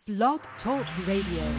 Blog Talk Radio.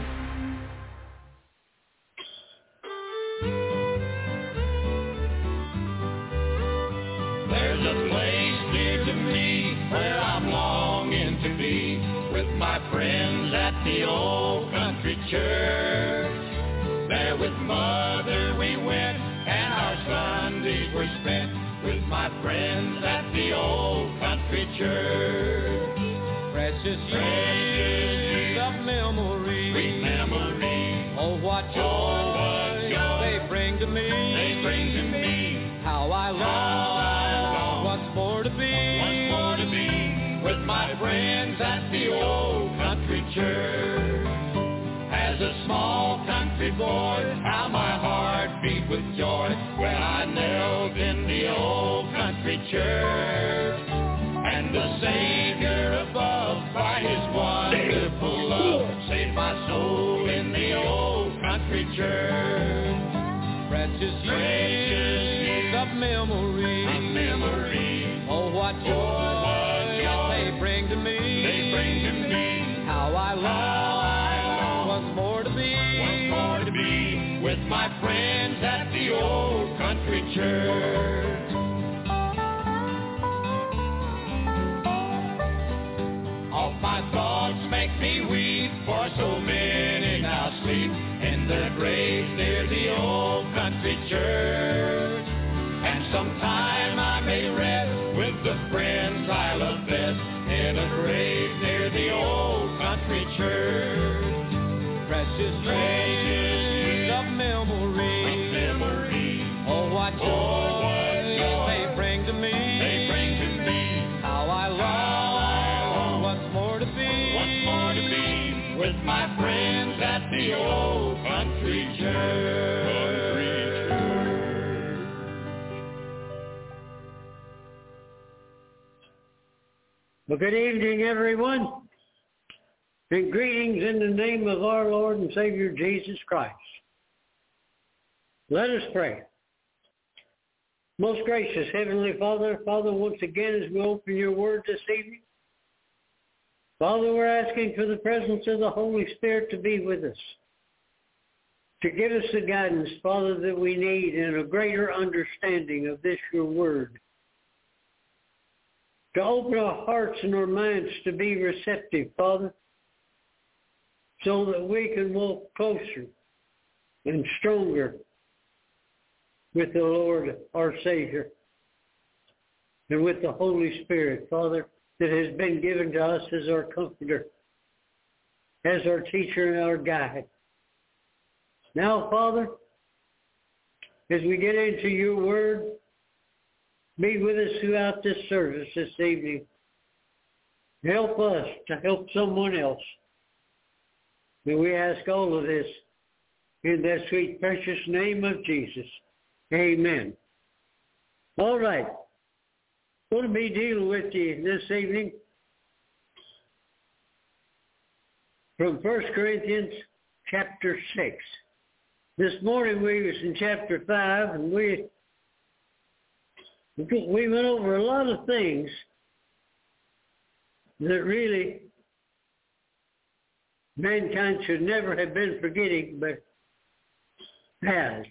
There's a place near to me where I'm longing to be with my friends at the old country church. There with Mother we went and our Sundays were spent with my friends at the old country church. Precious years of memory, sweet memory. Oh, what joy they bring to me. They bring to me. How I long once more to be with my friends at the old country church. As a small country boy, how my heart beat with joy when I knelt in the old country church. And the Savior above, by His wonderful love, saved my soul in the old country church. Precious years of memory, oh, what joy they bring to me. They bring to me. How I long once more to be with my friends at the old country church. All my thoughts make me weep, for so many now sleep in their graves near the old country church. And sometime I may rest with the friends I love best in a grave near the old country church. Precious years of memory, oh, what joy they bring to me. They bring to me. How I long once more to be with my friends at the old country church. Well, good evening, everyone, and greetings in the name of our Lord and Savior Jesus Christ. Let us pray. Most gracious Heavenly Father, once again as we open your word this evening, Father, we're asking for the presence of the Holy Spirit to be with us, to give us the guidance, Father, that we need and a greater understanding of this, your word, to open our hearts and our minds to be receptive, Father, so that we can walk closer and stronger with the Lord, our Savior, and with the Holy Spirit, Father, that has been given to us as our comforter, as our teacher and our guide. Now, Father, as we get into your word, be with us throughout this service this evening. Help us to help someone else. And we ask all of this in that sweet, precious name of Jesus. Amen. All right. I'm going to be dealing with you this evening from 1 Corinthians chapter 6. This morning we was in chapter 5, and we went over a lot of things that really mankind should never have been forgetting, but has.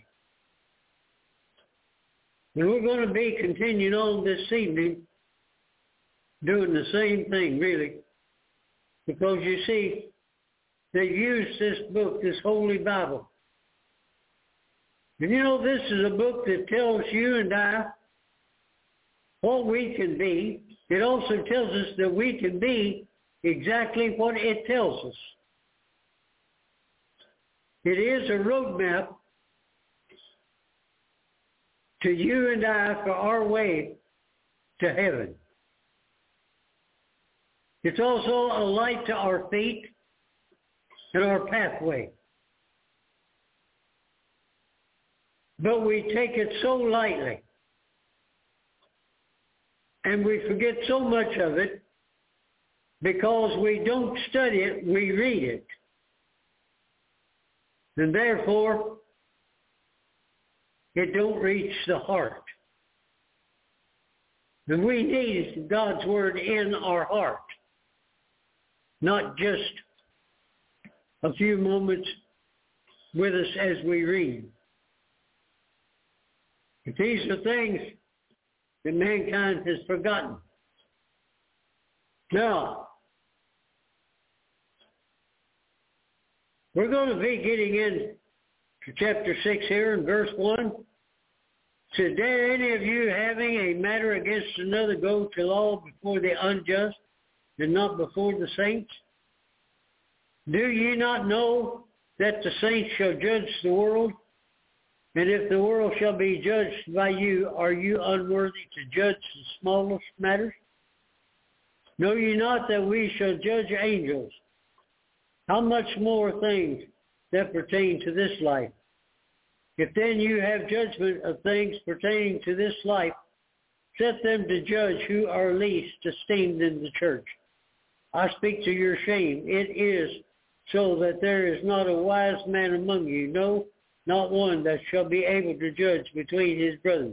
And we're going to be continuing on this evening doing the same thing, really, because you see, they use this book, this Holy Bible. And you know, this is a book that tells you and I what we can be. It also tells us that we can be exactly what it tells us. It is a roadmap to you and I for our way to heaven. It's also a light to our feet and our pathway. But we take it so lightly, and we forget so much of it because we don't study it, we read it. And therefore, it don't reach the heart. And we need God's word in our heart, not just a few moments with us as we read. But these are things that mankind has forgotten. Now, we're going to be getting into chapter 6 here in verse 1. Said, dare any of you having a matter against another go to law before the unjust and not before the saints? Do ye not know that the saints shall judge the world? And if the world shall be judged by you, are you unworthy to judge the smallest matters? Know ye not that we shall judge angels? How much more things that pertain to this life? If then you have judgment of things pertaining to this life, set them to judge who are least esteemed in the church. I speak to your shame. It is so that there is not a wise man among you, no, not one that shall be able to judge between his brethren.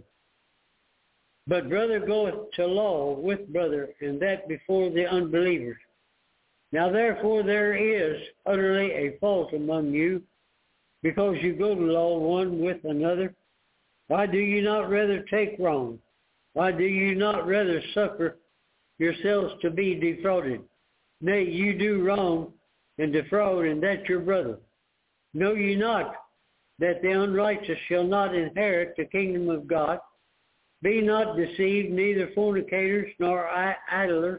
But brother goeth to law with brother, and that before the unbelievers. Now therefore there is utterly a fault among you, because you go to law one with another. Why do you not rather take wrong? Why do you not rather suffer yourselves to be defrauded? Nay, you do wrong and defraud, and that your brother. Know ye not that the unrighteous shall not inherit the kingdom of God? Be not deceived, neither fornicators, nor idlers,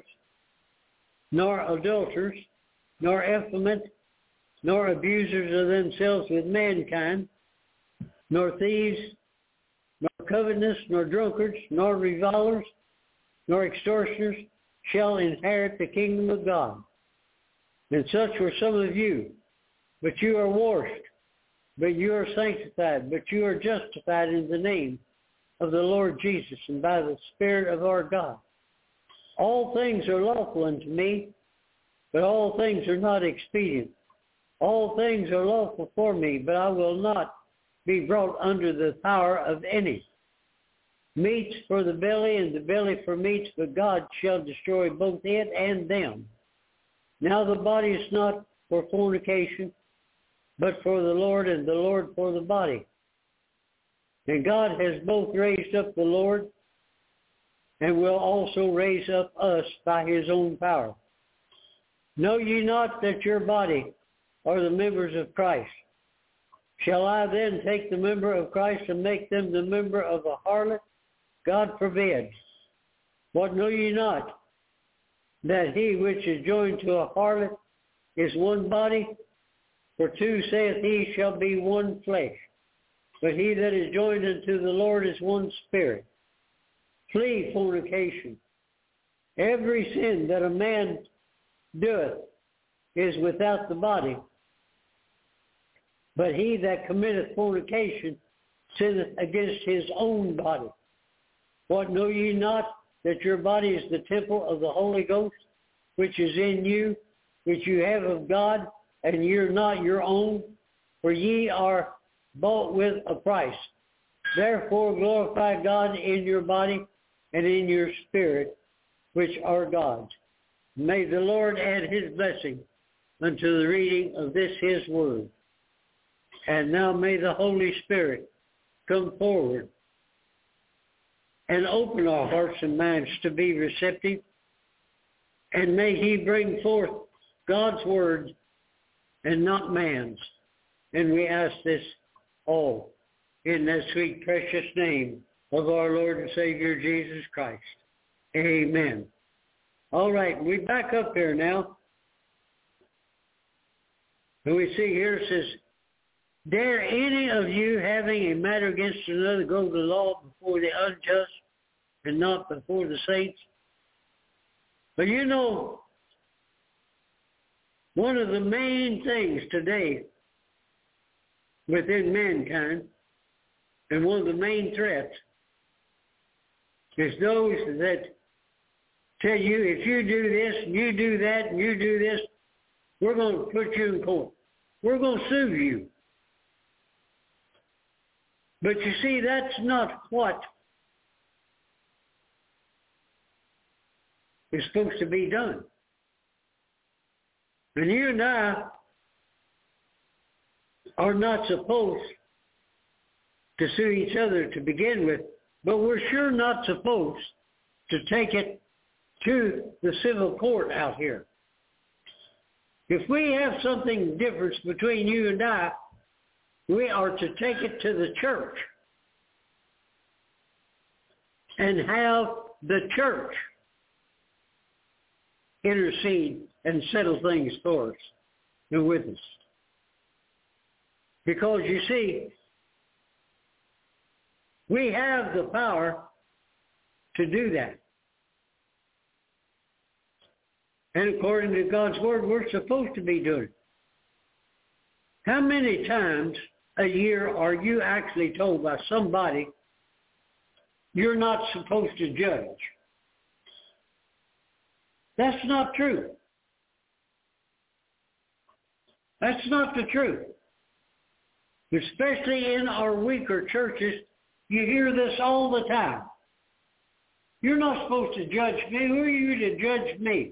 nor adulterers, nor effeminate, nor abusers of themselves with mankind, nor thieves, nor covetous, nor drunkards, nor revilers, nor extortioners shall inherit the kingdom of God. And such were some of you, but you are washed, but you are sanctified, but you are justified in the name of the Lord Jesus and by the Spirit of our God. All things are lawful unto me, but all things are not expedient. All things are lawful for me, but I will not be brought under the power of any. Meats for the belly, and the belly for meats, but God shall destroy both it and them. Now the body is not for fornication, but for the Lord, and the Lord for the body. And God has both raised up the Lord, and will also raise up us by his own power. Know ye not that your body are the members of Christ? Shall I then take the member of Christ and make them the member of a harlot? God forbid. What know ye not? That he which is joined to a harlot is one body? For two, saith he, shall be one flesh. But he that is joined unto the Lord is one spirit. Flee fornication. Every sin that a man doeth is without the body. But he that committeth fornication sinneth against his own body. What know ye not, that your body is the temple of the Holy Ghost, which is in you, which you have of God, and you're not your own? For ye are bought with a price. Therefore glorify God in your body and in your spirit, which are God's. May the Lord add his blessing unto the reading of this his word. And now may the Holy Spirit come forward and open our hearts and minds to be receptive. And may he bring forth God's word and not man's. And we ask this all in the sweet, precious name of our Lord and Savior, Jesus Christ. Amen. All right, we back up here now. And we see here it says, dare any of you having a matter against another go to law before the unjust and not before the saints? But you know, one of the main things today within mankind, and one of the main threats, is those that tell you, if you do this, and you do that, and you do this, we're going to put you in court. We're going to sue you. But you see, that's not what is supposed to be done. And you and I are not supposed to sue each other to begin with, but we're sure not supposed to take it to the civil court out here. If we have something different between you and I, we are to take it to the church and have the church intercede and settle things for us and with us. Because you see, we have the power to do that. And according to God's Word, we're supposed to be doing it. How many times a year are you actually told by somebody you're not supposed to judge? That's not true. That's not the truth. Especially in our weaker churches, you hear this all the time. You're not supposed to judge me. Who are you to judge me?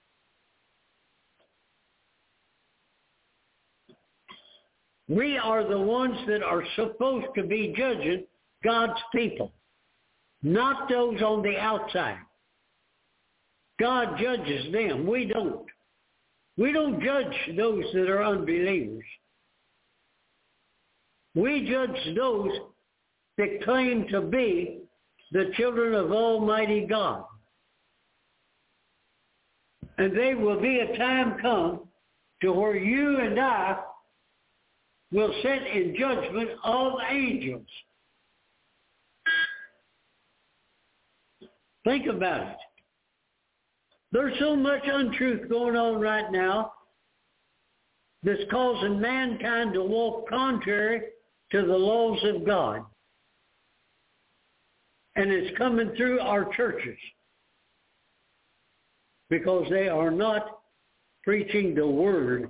We are the ones that are supposed to be judging God's people, not those on the outside. God judges them. We don't. We don't judge those that are unbelievers. We judge those that claim to be the children of Almighty God. And there will be a time come to where you and I will sit in judgment of angels. Think about it. There's so much untruth going on right now that's causing mankind to walk contrary to the laws of God. And it's coming through our churches because they are not preaching the word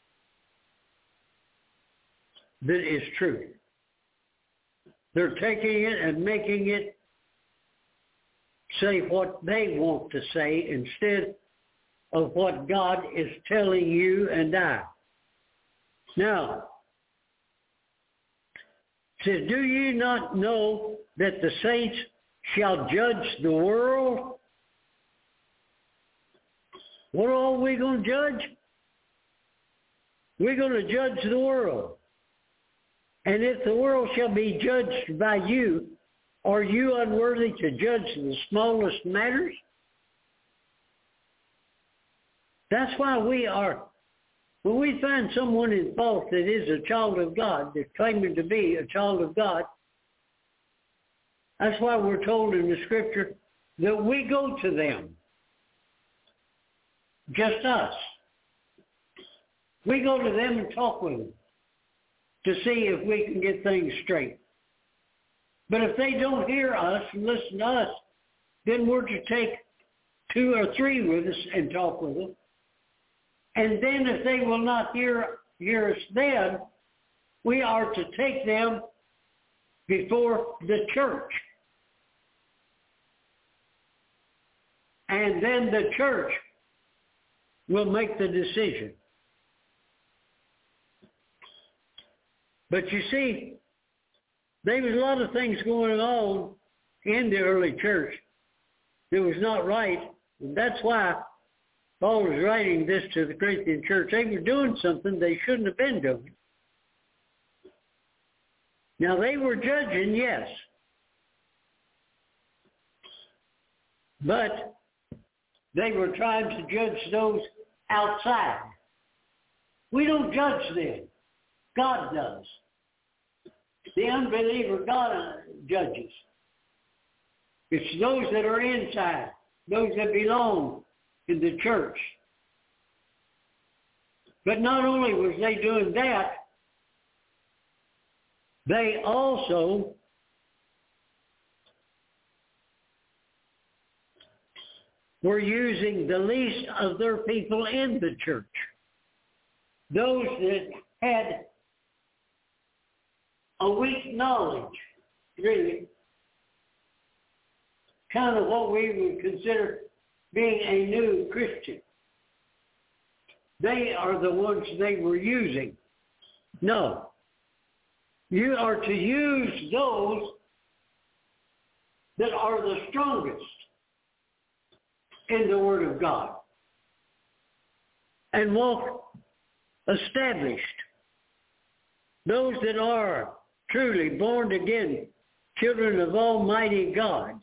that is true. They're taking it and making it say what they want to say instead of what God is telling you and I. Now, it says, do you not know that the saints shall judge the world? What are we going to judge? We're going to judge the world. And if the world shall be judged by you, are you unworthy to judge the smallest matters? That's why when we find someone in fault that is a child of God, that's claiming to be a child of God, that's why we're told in the Scripture that we go to them. Just us. We go to them and talk with them to see if we can get things straight. But if they don't hear us and listen to us, then we're to take 2 or 3 with us and talk with them. And then if they will not hear us then, we are to take them before the church. And then the church will make the decision. But you see, there was a lot of things going on in the early church that was not right. And that's why Paul was writing this to the Corinthian church. They were doing something they shouldn't have been doing. Now, they were judging, yes. But they were trying to judge those outside. We don't judge them. God does. The unbeliever, God judges. It's those that are inside, those that belong in the church. But not only was they doing that, they also were using the least of their people in the church. Those that had a weak knowledge, really, kind of what we would consider being a new Christian. They are the ones they were using No. You are to use those that are the strongest in the Word of God and walk established. Those that are truly born again, children of Almighty God,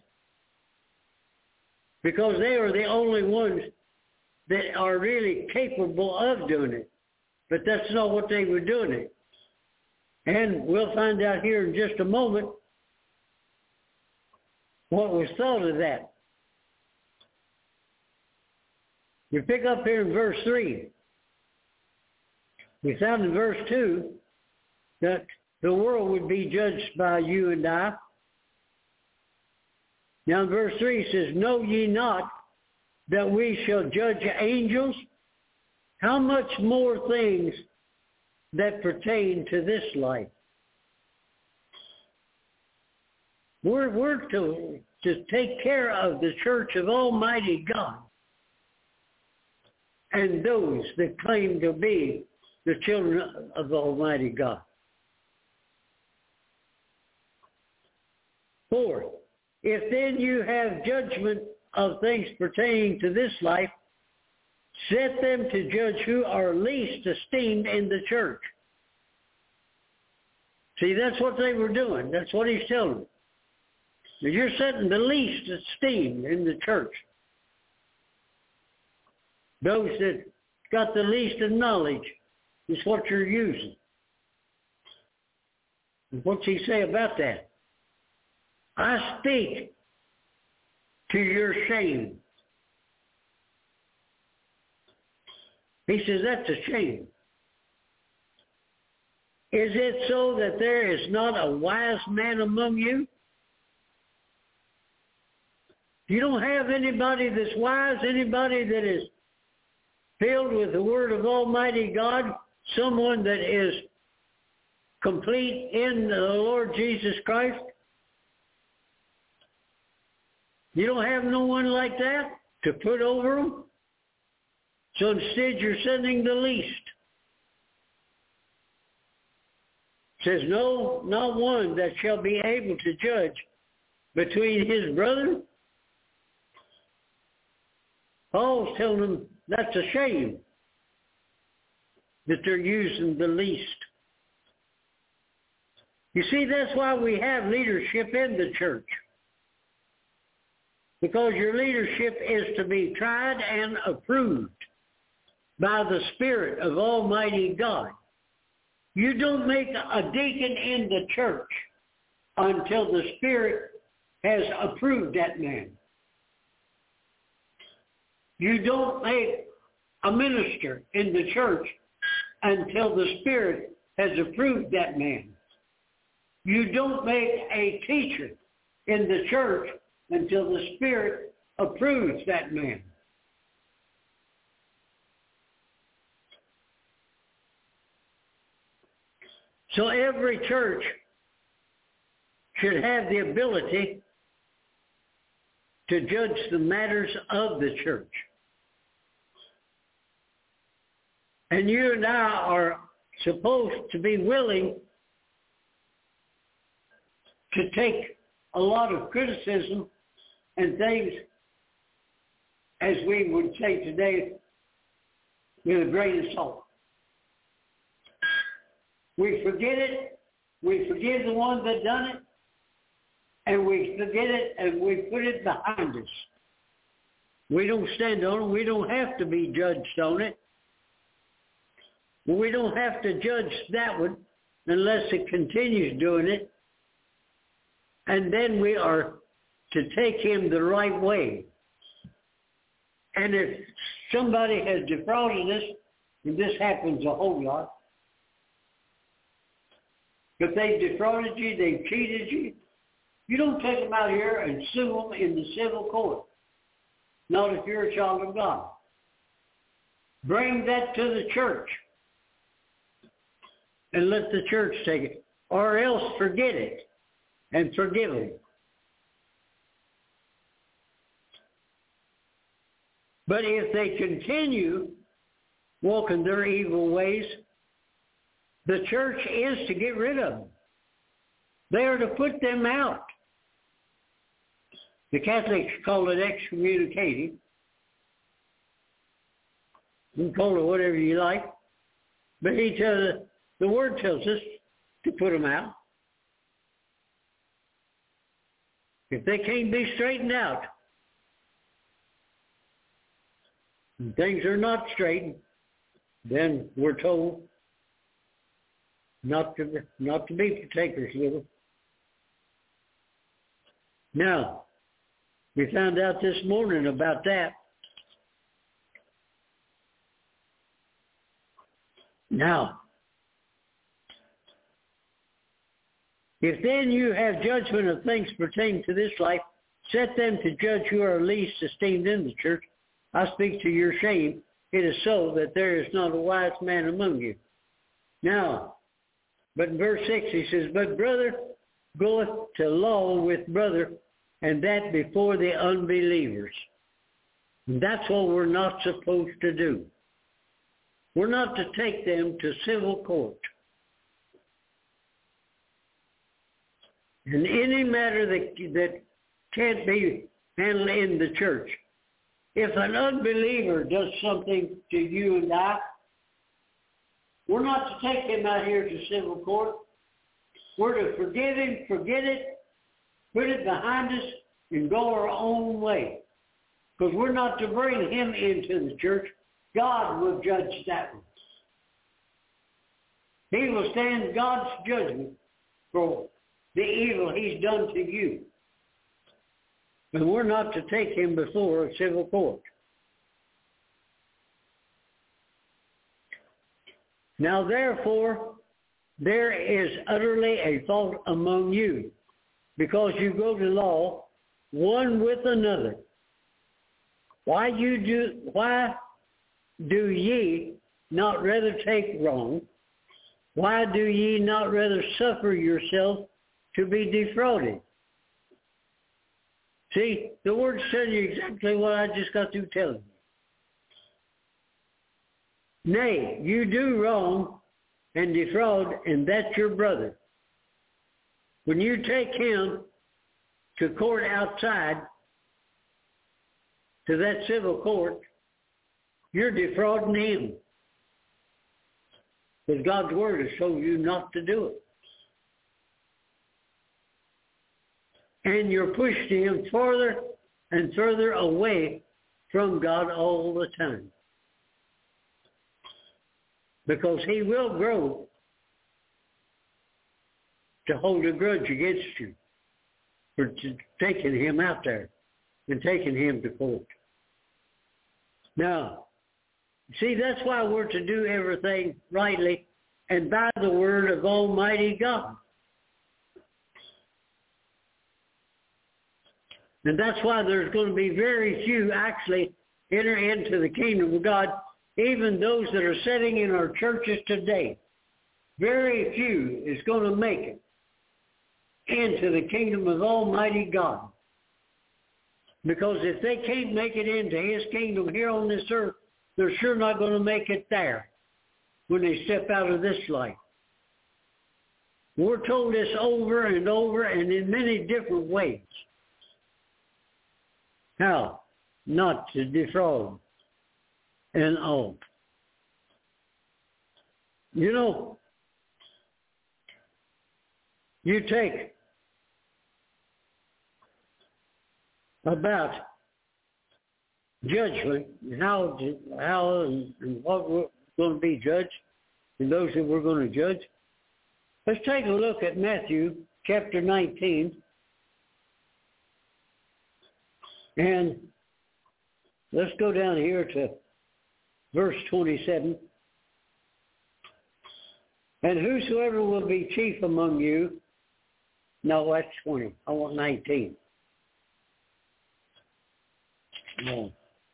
because they are the only ones that are really capable of doing it. But that's not what they were doing it. And we'll find out here in just a moment what was thought of that. We pick up here in verse 3. We found in verse 2 that the world would be judged by you and I. Now in verse 3 it says, know ye not that we shall judge angels? How much more things that pertain to this life? We're to take care of the church of Almighty God and those that claim to be the children of Almighty God. 4, if then you have judgment of things pertaining to this life, set them to judge who are least esteemed in the church. See, that's what they were doing. That's what he's telling them. You're setting the least esteemed in the church. Those that got the least of knowledge is what you're using. And what's he say about that? I speak to your shame. He says, that's a shame. Is it so that there is not a wise man among you? You don't have anybody that's wise, anybody that is filled with the Word of Almighty God, someone that is complete in the Lord Jesus Christ. You don't have no one like that to put over them? So instead you're sending the least. It says, no, not one that shall be able to judge between his brother. Paul's telling them that's a shame that they're using the least. You see, that's why we have leadership in the church. Because your leadership is to be tried and approved by the Spirit of Almighty God. You don't make a deacon in the church until the Spirit has approved that man. You don't make a minister in the church until the Spirit has approved that man. You don't make a teacher in the church until the Spirit approves that man. So every church should have the ability to judge the matters of the church. And you and I are supposed to be willing to take a lot of criticism and things, as we would say today, with a grain of salt. We forget it, we forgive the one that done it, and we forget it and we put it behind us. We don't stand on it. We don't have to be judged on it. We don't have to judge that one unless it continues doing it. And then we are to take him the right way. And if somebody has defrauded us, and this happens a whole lot, if they've defrauded you, they've cheated you, you don't take them out here and sue them in the civil court. Not if you're a child of God. Bring that to the church and let the church take it. Or else forget it and forgive them. But if they continue walking their evil ways, The church is to get rid of them. They are to put them out. The Catholics call it excommunicating. You can call it whatever you like. But the Word tells us to put them out. If they can't be straightened out, and things are not straightened, then we're told not to be partakers with them. Now, we found out this morning about that. Now, if then you have judgment of things pertaining to this life, set them to judge who are least esteemed in the church. I speak to your shame. It is so that there is not a wise man among you. Now, but in verse 6 he says, but brother goeth to law with brother, and that before the unbelievers. And that's what we're not supposed to do. We're not to take them to civil court. In any matter that can't be handled in the church. If an unbeliever does something to you and I, we're not to take him out here to civil court. We're to forgive him, forget it, put it behind us, and go our own way. Because we're not to bring him into the church. God will judge that one. He will stand God's judgment for the evil he's done to you. And we're not to take him before a civil court. Now therefore, there is utterly a fault among you, because you go to law one with another. Why do ye not rather take wrong? Why do ye not rather suffer yourself to be defrauded? See, the Word tells you exactly what I just got through telling you. Nay, you do wrong and defraud, and that's your brother. When you take him to court outside, to that civil court, you're defrauding him. Because God's Word has told you not to do it. And you're pushing him further and further away from God all the time. Because he will grow to hold a grudge against you for taking him out there and taking him to court. Now, see, that's why we're to do everything rightly and by the word of Almighty God. And that's why there's going to be very few actually enter into the kingdom of God, even those that are sitting in our churches today. Very few is going to make it into the kingdom of Almighty God. Because if they can't make it into his kingdom here on this earth, they're sure not going to make it there when they step out of this life. We're told this over and over and in many different ways. How not to defraud and all. You know, you take about judgment, how and what we're going to be judged, and those that we're going to judge. Let's take a look at Matthew chapter 19. And let's go down here to verse 27. And whosoever will be chief among you, no, that's 20. I want 19. No.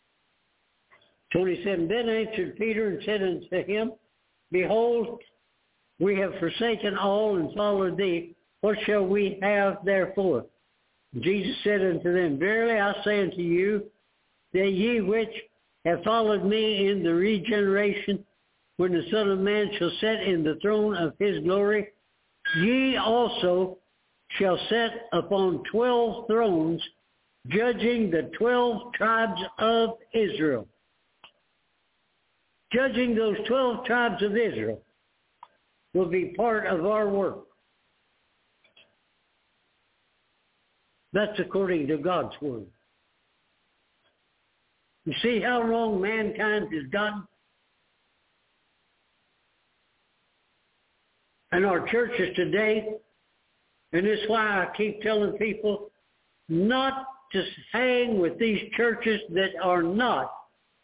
27. Then answered Peter and said unto him, Behold, we have forsaken all and followed thee. What shall we have therefore? Jesus said unto them, Verily I say unto you, that ye which have followed me in the regeneration when the Son of Man shall sit in the throne of his glory, ye also shall sit upon 12 thrones, judging the 12 tribes of Israel. Judging those 12 tribes of Israel will be part of our work. That's according to God's word. You see how wrong mankind has gotten? And our churches today, and this is why I keep telling people not to hang with these churches that are not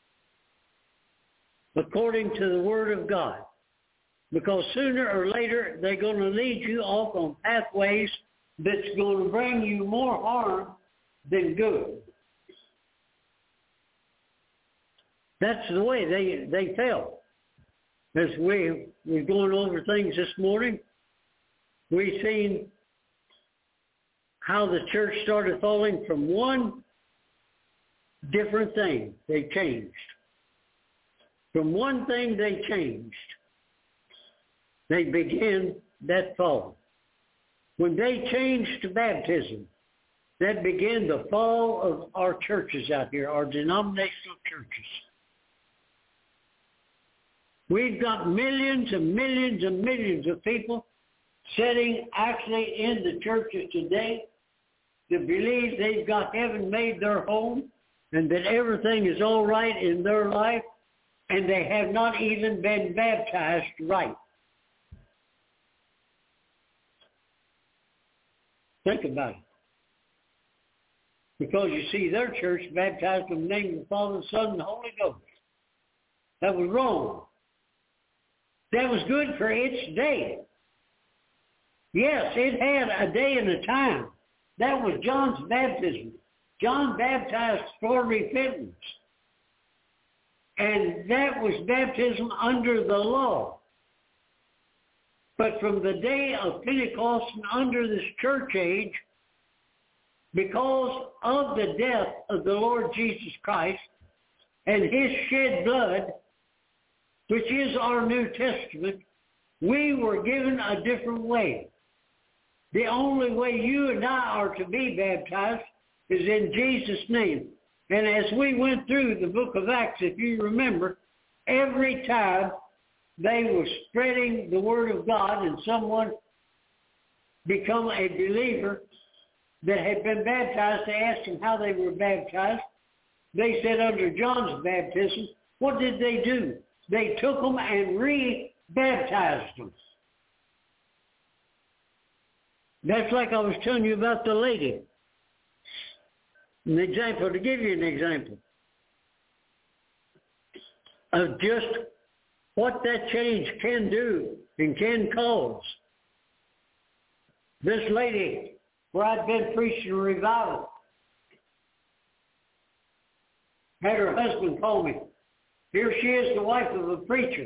according to the Word of God. Because sooner or later, they're going to lead you off on pathways that's going to bring you more harm than good. That's the way they fell. As we're going over things this morning, we've seen how the church started falling from one different thing. They changed. From one thing they changed. They began that fall. When they changed to baptism, that began the fall of our churches out here, our denominational churches. We've got millions and millions and millions of people sitting actually in the churches today that believe they've got heaven made their home and that everything is all right in their life, and they have not even been baptized right. Think about it. Because you see, their church baptized in the name of the Father, the Son, and the Holy Ghost. That was wrong. That was good for its day. Yes, it had a day and a time. That was John's baptism. John baptized for repentance. And that was baptism under the law. But from the day of Pentecost and under this church age, because of the death of the Lord Jesus Christ and his shed blood, which is our New Testament, we were given a different way. The only way you and I are to be baptized is in Jesus' name. And as we went through the book of Acts, if you remember, every time they were spreading the word of God and someone become a believer that had been baptized, they asked them how they were baptized. They said under John's baptism. What did they do? They took them and re-baptized them. That's like I was telling you about the lady. An example, to give you an example of just what that change can do and can cause. This lady, where I'd been preaching a revival, had her husband call me. Here she is, the wife of a preacher.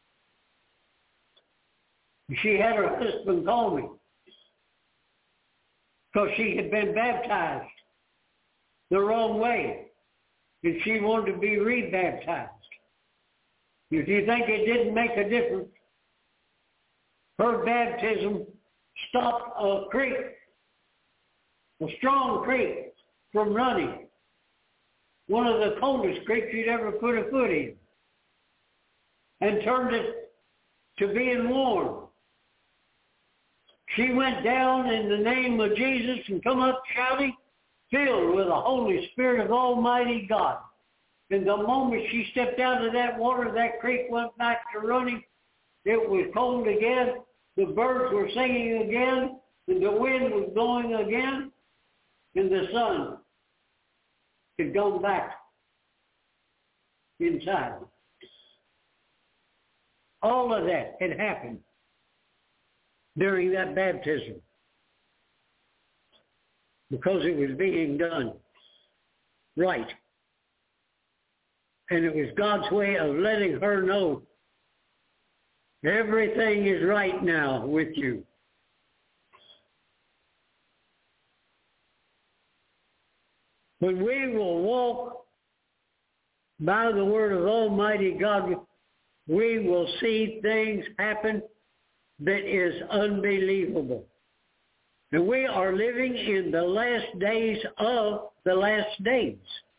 She had her husband call me because she had been baptized the wrong way, and she wanted to be rebaptized. If you think it didn't make a difference, her baptism stopped a creek, a strong creek, from running. One of the coldest creeks you'd ever put a foot in, and turned it to being warm. She went down in the name of Jesus and come up shouting, filled with the Holy Spirit of Almighty God. And the moment she stepped out of that water, that creek went back to running. It was cold again. The birds were singing again. And the wind was blowing again. And the sun had gone back inside. All of that had happened during that baptism because it was being done right. And it was God's way of letting her know everything is right now with you. When we will walk by the word of Almighty God, we will see things happen that is unbelievable. And we are living in the last days of the last days.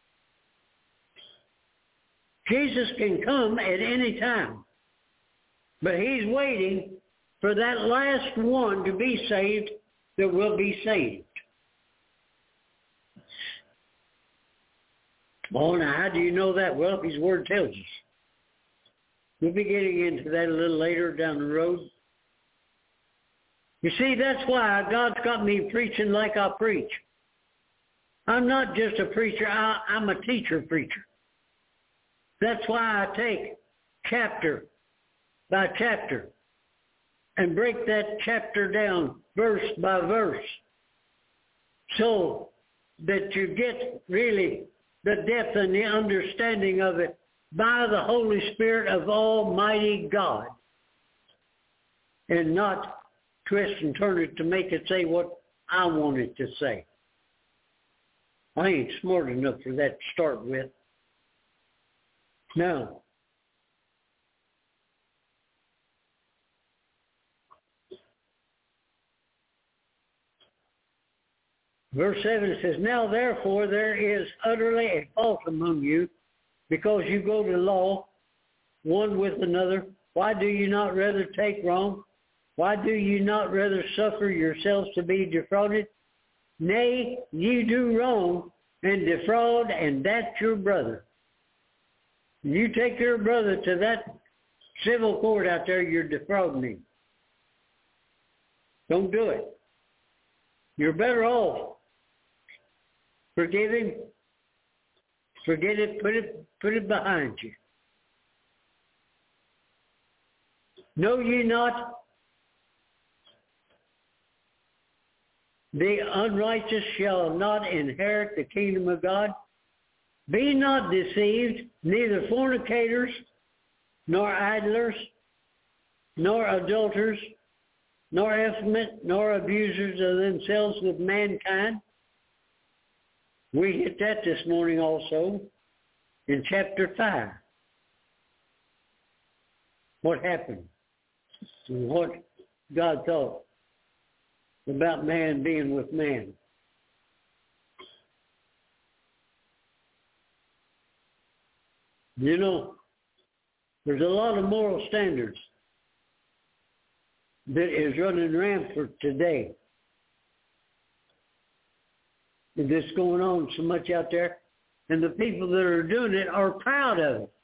Jesus can come at any time, but he's waiting for that last one to be saved that will be saved. Oh, now how do you know that? Well, his word tells us. We'll be getting into that a little later down the road. You see, that's why God's got me preaching like I preach. I'm not just a preacher, I'm a teacher preacher. That's why I take chapter by chapter and break that chapter down verse by verse so that you get really the depth and the understanding of it by the Holy Spirit of Almighty God, and not twist and turn it to make it say what I want it to say. I ain't smart enough for that to start with. Now, verse 7 says, "Now therefore there is utterly a fault among you, because you go to law one with another. Why do you not rather take wrong? Why do you not rather suffer yourselves to be defrauded? Nay, you do wrong and defraud, and that's your brother." You take your brother to that civil court out there, you're defrauding him. Don't do it. You're better off. Forgive him. Forget it. Put it behind you. Know ye not the unrighteous shall not inherit the kingdom of God? Be not deceived, neither fornicators, nor idlers, nor adulterers, nor effeminate, nor abusers of themselves with mankind. We hit that this morning also in chapter 5. What happened? And what God thought about man being with man. You know, there's a lot of moral standards that is running rampant today. And this going on so much out there. And the people that are doing it are proud of it.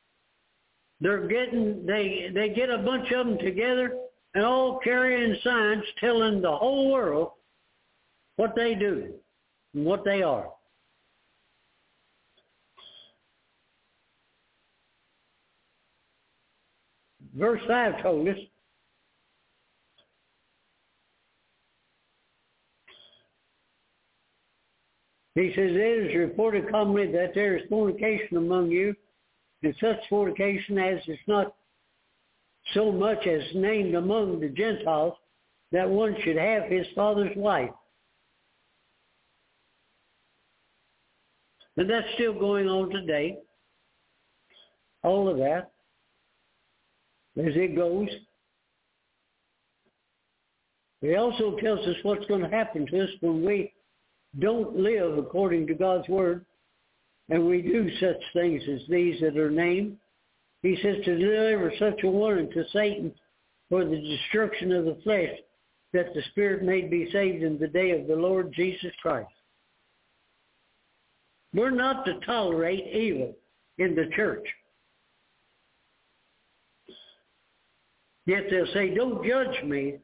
They get a bunch of them together and all carrying signs telling the whole world what they do and what they are. Verse 5 told us, he says, "It is reported commonly that there is fornication among you, and such fornication as is not so much as named among the Gentiles, that one should have his father's wife." And that's still going on today. All of that, as it goes. It also tells us what's going to happen to us when we don't live according to God's word, and we do such things as these that are named. He says to deliver such a one unto Satan for the destruction of the flesh, that the spirit may be saved in the day of the Lord Jesus Christ. We're not to tolerate evil in the church. Yet they'll say, "Don't judge me."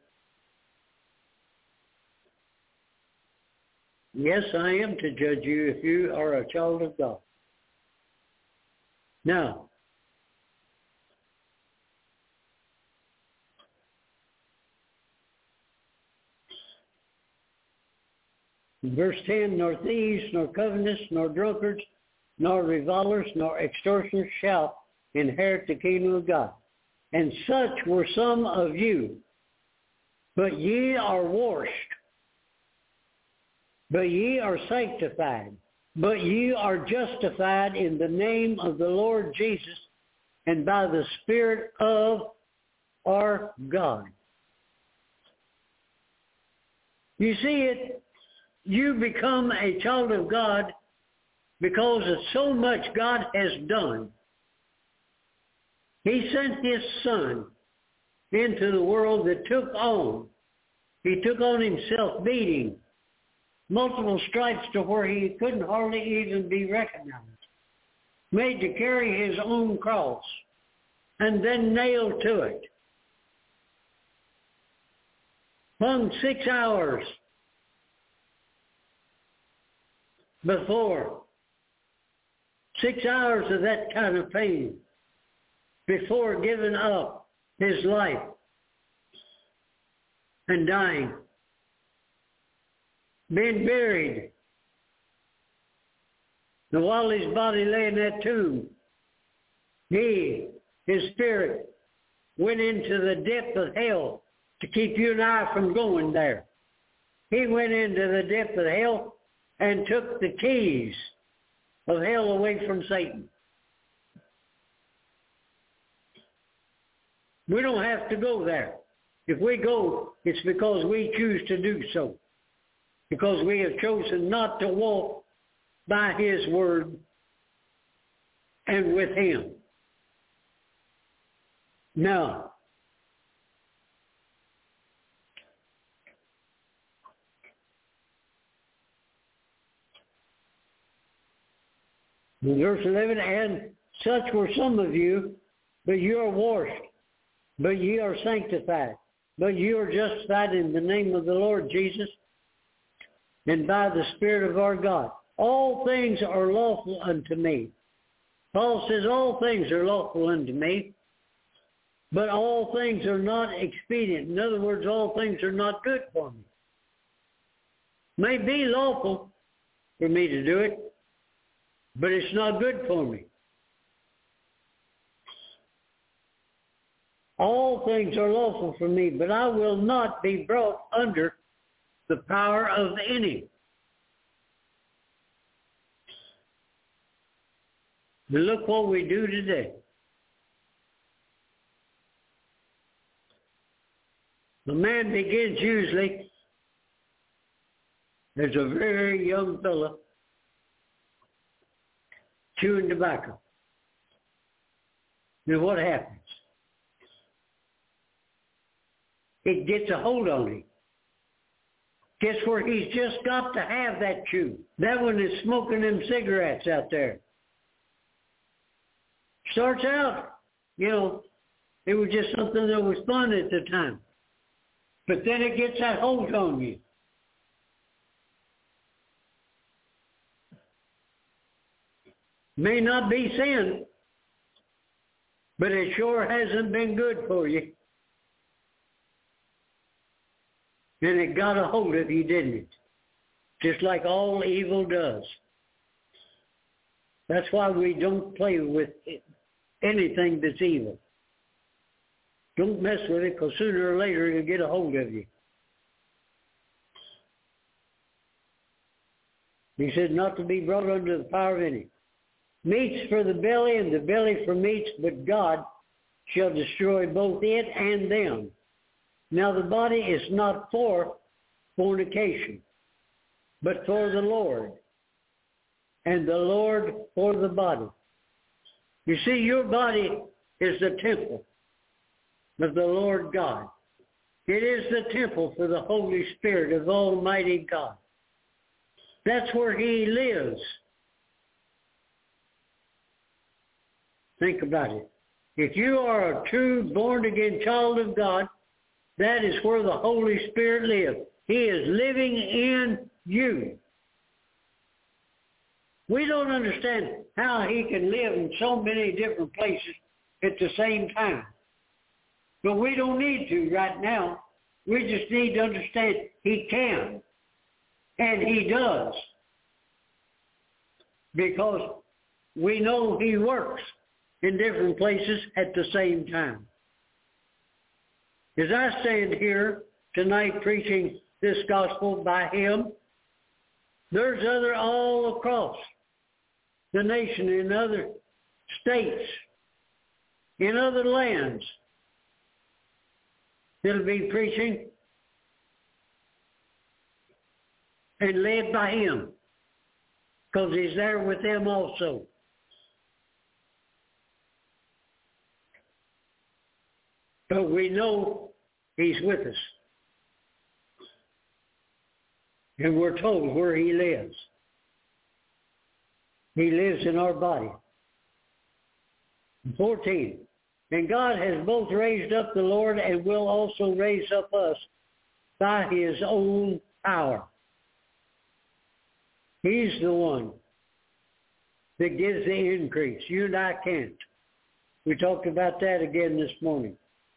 Yes, I am to judge you if you are a child of God. Now, verse 10, "Nor thieves, nor covetous, nor drunkards, nor revilers, nor extortioners shall inherit the kingdom of God. And such were some of you. But ye are washed, but ye are sanctified, but ye are justified in the name of the Lord Jesus and by the Spirit of our God. You see it, you become a child of God because of so much God has done. He sent His Son into the world that He took on Himself beating, multiple stripes to where He couldn't hardly even be recognized, made to carry His own cross, and then nailed to it. Hung 6 hours before, 6 hours of that kind of pain before giving up His life and dying, being buried. And while His body lay in that tomb, His Spirit, went into the depth of hell to keep you and I from going there. He went into the depth of hell and took the keys of hell away from Satan. We don't have to go there. If we go, it's because we choose to do so. Because we have chosen not to walk by His word and with Him. Now, in verse 11, and such were some of you, but you are washed, but ye are sanctified, but you are justified in the name of the Lord Jesus and by the Spirit of our God. All things are lawful unto me. Paul says all things are lawful unto me, but all things are not expedient. In other words, all things are not good for me. May be lawful for me to do it, but it's not good for me. All things are lawful for me, but I will not be brought under the power of any. But look what we do today. The man begins usually as a very young fellow chewing tobacco. Then what happens? It gets a hold on him. Guess where he's just got to have that chew. That one is smoking them cigarettes out there. Starts out, it was just something that was fun at the time. But then it gets that hold on you. May not be sin, but it sure hasn't been good for you. And it got a hold of you, didn't it? Just like all evil does. That's why we don't play with anything that's evil. Don't mess with it, because sooner or later it'll get a hold of you. He said not to be brought under the power of any. Meats for the belly, and the belly for meats, but God shall destroy both it and them. Now the body is not for fornication, but for the Lord, and the Lord for the body. You see, your body is the temple of the Lord God. It is the temple for the Holy Spirit of Almighty God. That's where He lives. Think about it. If you are a true born-again child of God, that is where the Holy Spirit lives. He is living in you. We don't understand how He can live in so many different places at the same time. But we don't need to right now. We just need to understand He can. And He does. Because we know He works in different places at the same time. As I stand here tonight preaching this gospel by Him, there's other all across the nation in other states in other lands that'll be preaching and led by him, because he's there with them also. But we know he's with us. And we're told where he lives. He lives in our body. 14. And God has both raised up the Lord and will also raise up us by his own power. He's the one that gives the increase. You and I can't. We talked about that again this morning.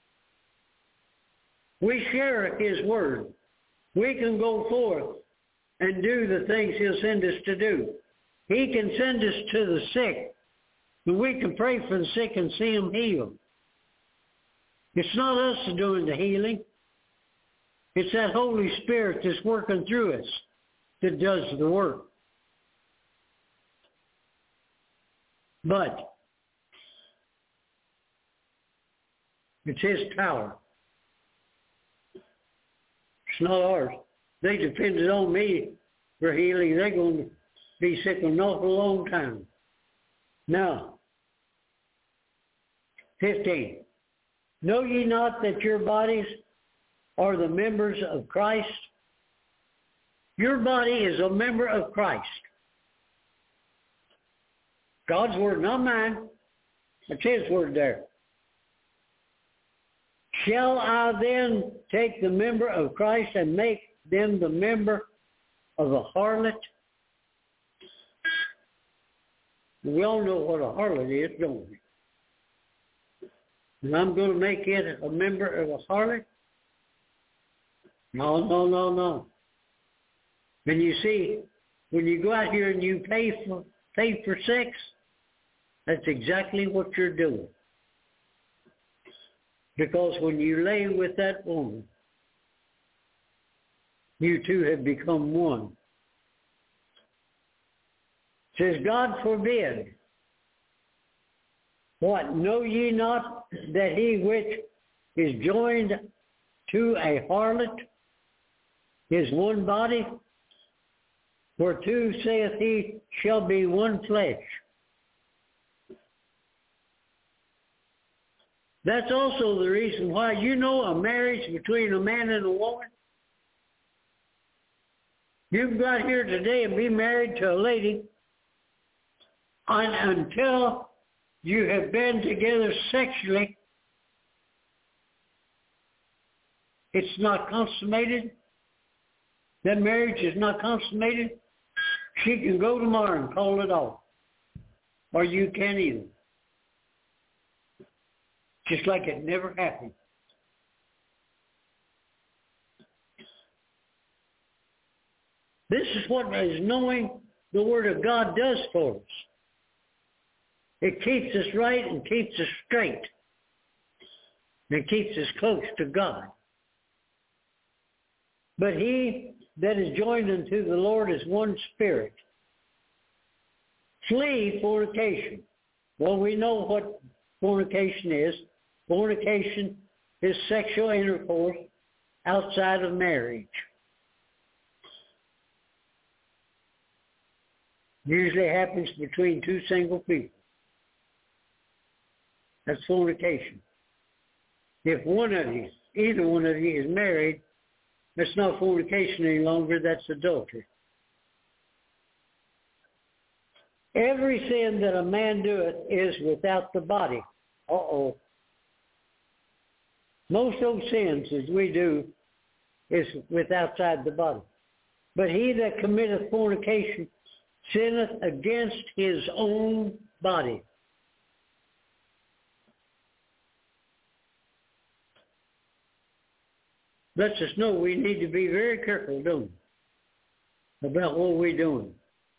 We share his word. We can go forth and do the things he'll send us to do. He can send us to the sick, and we can pray for the sick and see them healed. It's not us doing the healing. It's that Holy Spirit that's working through us that does the work. But it's his power. It's not ours. They depended on me for healing. They're going to be sick an awful long time. Now, 15. Know ye not that your bodies are the members of Christ? Your body is a member of Christ. God's word, not mine. It's his word there. Shall I then take the member of Christ and make them the member of a harlot? We all know what a harlot is, don't we? And I'm going to make it a member of a harlot? No. And you see, when you go out here and you pay for sex, that's exactly what you're doing. Because when you lay with that woman, you two have become one. It says, God forbid. What? Know ye not that he which is joined to a harlot is one body? For two, saith he, shall be one flesh. That's also the reason why, you know, a marriage between a man and a woman. You can go out here today and be married to a lady, and until you have been together sexually, it's not consummated. That marriage is not consummated. She can go tomorrow and call it off. Or you can't either. Just like it never happened. This is what is knowing the Word of God does for us. It keeps us right and keeps us straight. And it keeps us close to God. But he that is joined unto the Lord is one spirit. Flee fornication. Well, we know what fornication is. Fornication is sexual intercourse outside of marriage. Usually happens between two single people. That's fornication. If one of you, either one of you is married, that's not fornication any longer, that's adultery. Every sin that a man doeth is without the body. Most of those sins as we do is with outside the body. But he that committeth fornication sinneth against his own body. Lets us know we need to be very careful, don't we, about what we're doing.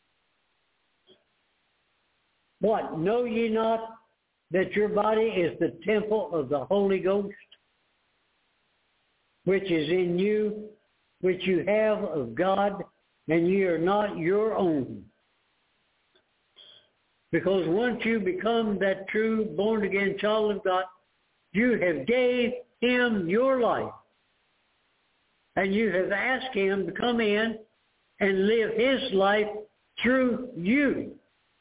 What? Know ye not that your body is the temple of the Holy Ghost, which is in you, which you have of God, and ye are not your own? Because once you become that true born-again child of God, you have gave him your life. And you have asked him to come in and live his life through you.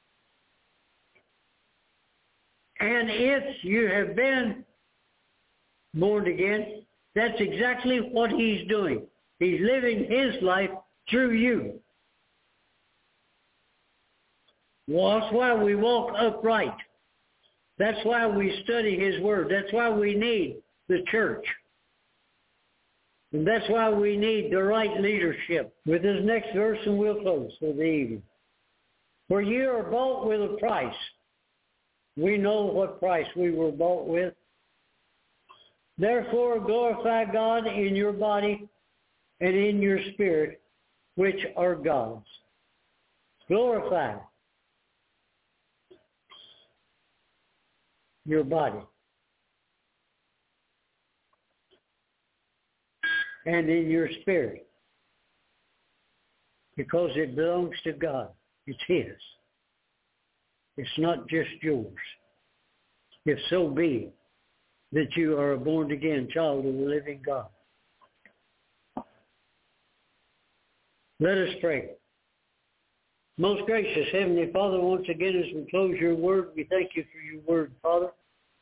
And if you have been born again, that's exactly what he's doing. He's living his life through you. Well, that's why we walk upright. That's why we study his word. That's why we need the church. And that's why we need the right leadership. With this next verse, and we'll close for the evening. For you are bought with a price. We know what price we were bought with. Therefore, glorify God in your body and in your spirit, which are God's. Glorify your body and in your spirit, because it belongs to God. It's his. It's not just yours. If so be that you are a born-again child of the living God. Let us pray. Most gracious Heavenly Father, once again as we close your word, we thank you for your word, Father.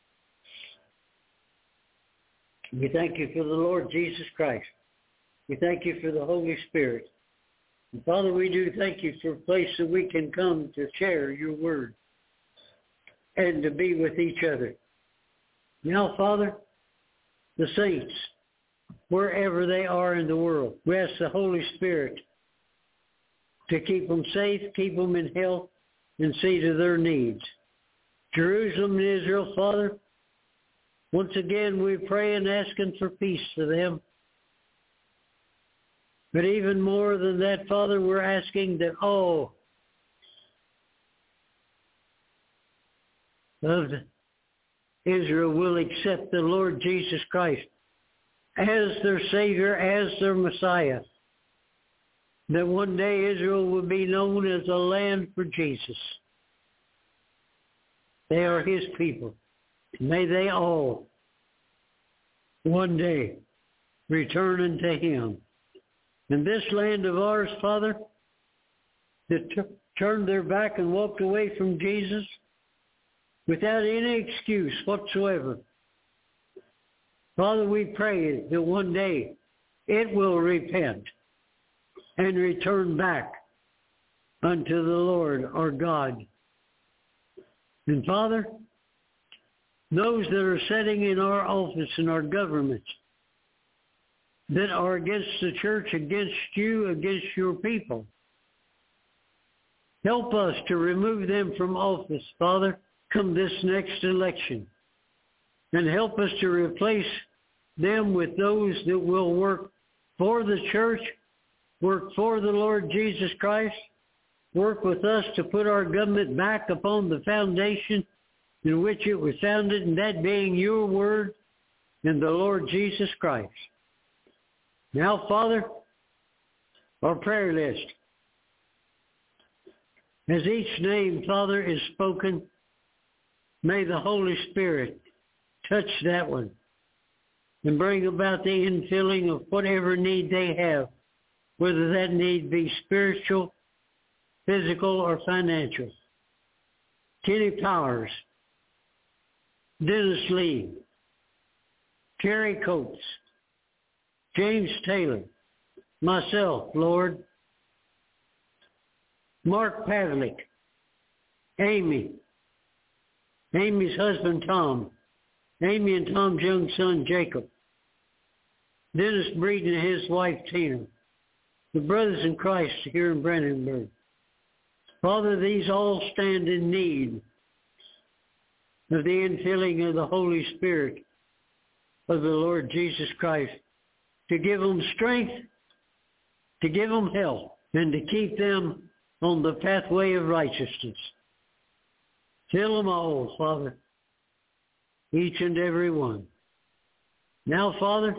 We thank you for the Lord Jesus Christ. We thank you for the Holy Spirit. And Father, we do thank you for a place that we can come to share your word and to be with each other. Now, Father, the saints, wherever they are in the world, we ask the Holy Spirit to keep them safe, keep them in health, and see to their needs. Jerusalem and Israel, Father, once again we pray and asking for peace for them. But even more than that, Father, we're asking that all of Israel will accept the Lord Jesus Christ as their Savior, as their Messiah. That one day Israel will be known as a land for Jesus. They are his people. May they all one day return unto him. And this land of ours, Father, that turned their back and walked away from Jesus without any excuse whatsoever. Father, we pray that one day it will repent and return back unto the Lord our God. And Father, those that are sitting in our office and our governments that are against the church, against you, against your people, help us to remove them from office, Father, come this next election. And help us to replace them with those that will work for the church, work for the Lord Jesus Christ, work with us to put our government back upon the foundation in which it was founded, and that being your word and the Lord Jesus Christ. Now, Father, our prayer list. As each name, Father, is spoken, may the Holy Spirit touch that one and bring about the infilling of whatever need they have, whether that need be spiritual, physical, or financial. Kenny Powers, Dennis Lee, Terry Coates, James Taylor, myself, Lord, Mark Pavlik, Amy, Amy's husband Tom, Amy and Tom's young son Jacob, Dennis Breeden and his wife Tina, the brothers in Christ here in Brandenburg. Father, these all stand in need of the infilling of the Holy Spirit of the Lord Jesus Christ to give them strength, to give them health, and to keep them on the pathway of righteousness. Fill them all, Father, each and every one. Now, Father,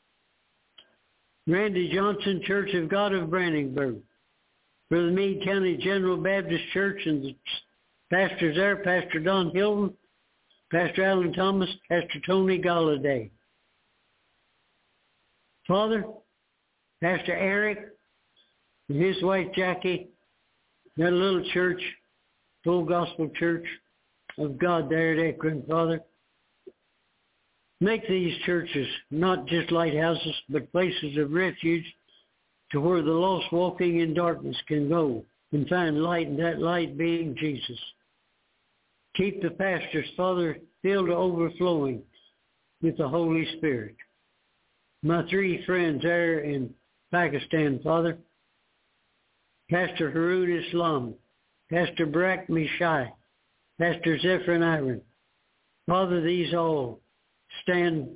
Randy Johnson, Church of God of Brandenburg, for the Meade County General Baptist Church and the Pastors there, Pastor Don Hilton, Pastor Alan Thomas, Pastor Tony Galladay. Father, Pastor Eric and his wife Jackie, that little church, Full Gospel Church of God there at Akron, Father. Make these churches not just lighthouses, but places of refuge to where the lost walking in darkness can go and find light, and that light being Jesus. Keep the pastors, Father, filled to overflowing with the Holy Spirit. My three friends there in Pakistan, Father, Pastor Harun Islam, Pastor Barak Mishai, Pastor Zephyr Iron. Father, these all stand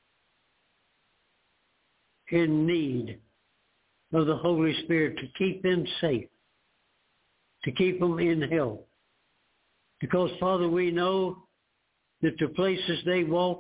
in need of the Holy Spirit to keep them safe, to keep them in health. Because, Father, we know that the places they walk,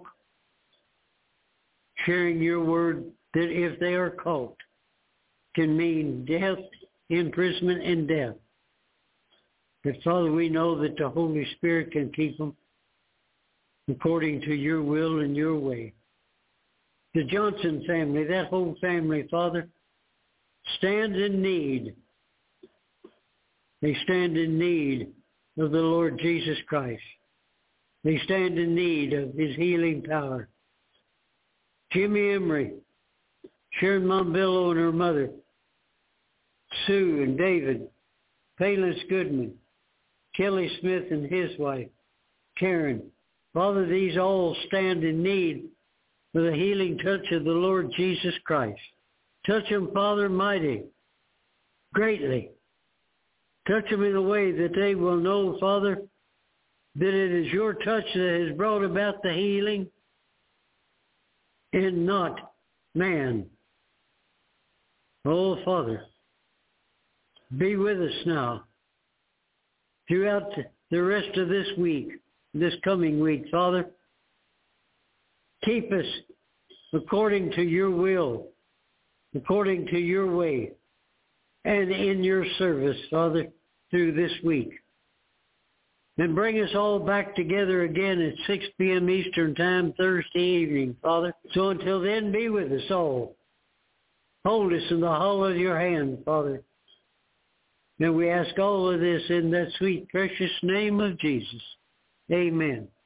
sharing your word, that if they are caught, can mean death, imprisonment, and death. But, Father, we know that the Holy Spirit can keep them according to your will and your way. The Johnson family, that whole family, Father, stands in need. They stand in need of the Lord Jesus Christ. They stand in need of his healing power. Jimmy Emery, Sharon Monbillo and her mother, Sue and David, Palin Goodman, Kelly Smith and his wife, Karen. Father, these all stand in need of the healing touch of the Lord Jesus Christ. Touch them, Father, mighty, greatly. Touch them in a way that they will know, Father, that it is your touch that has brought about the healing and not man. Oh, Father, be with us now throughout the rest of this week, this coming week, Father. Keep us according to your will, according to your way, and in your service, Father, through this week. And bring us all back together again at 6 p.m. Eastern Time, Thursday evening, Father. So until then, be with us all. Hold us in the hollow of your hand, Father. And we ask all of this in that sweet, precious name of Jesus. Amen.